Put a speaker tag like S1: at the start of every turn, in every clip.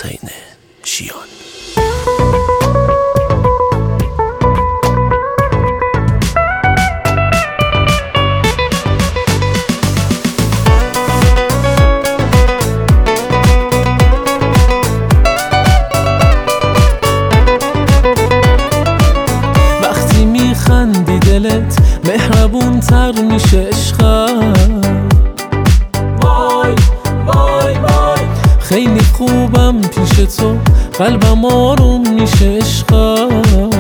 S1: حسین شیان.
S2: وقتی میخندی دلت مهربون تر میشه عشقم. وای وای وای خیلی خوبم پیش تو، قلبم آروم میشه عشقم.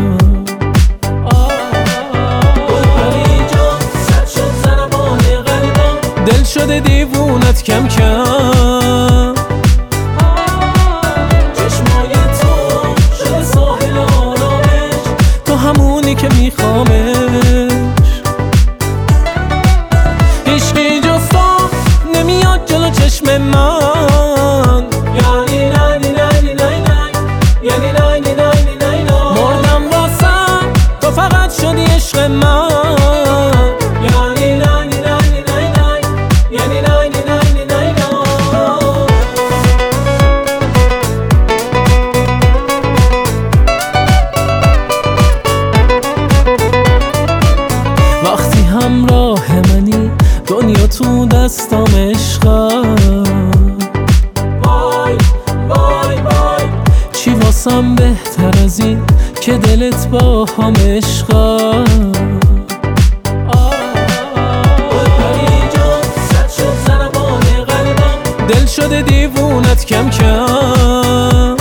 S2: دل شده دیوونت کم کم، چشمای تو شده ساحل آرامش، تو همونی که میخوامش. عشقی جز تو نمیاد جلو چشم من، یعنی نانی نانی نانی یعنی نانی نانی نانی مردم واسم تو فقط شدی عشق من، یعنی نانی نانی نانی یعنی نانی نانی نانی. وقتی همراه منی دنیا تو دستم عشقم. وای وای وای چی واسم بهتر از این که دلت با هم عشقم. دل شده دیوونت کم کم،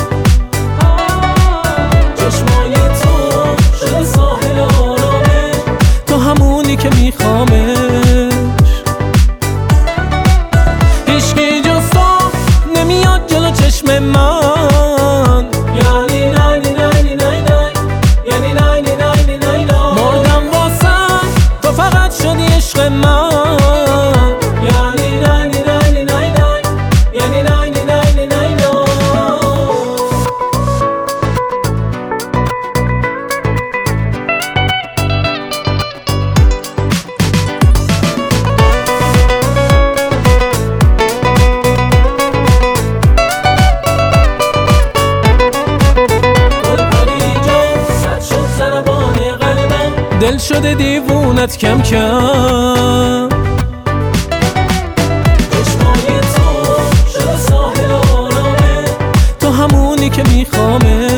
S2: چشمای تو شده ساحل آرامش، تو همونی که میخوامش. هیچکی جز تو نمیاد جلو چشم من، یعنی نانی نانی نانی یعنی نانی نانی نانی مردم واسم تو فقط شدی عشق من، یعنی نانی نانی نانی یعنی نانی نانی نانی. دل شده دیوونت کم کم، چشمای تو شده ساحل آرامه، تو همونی که میخوامه.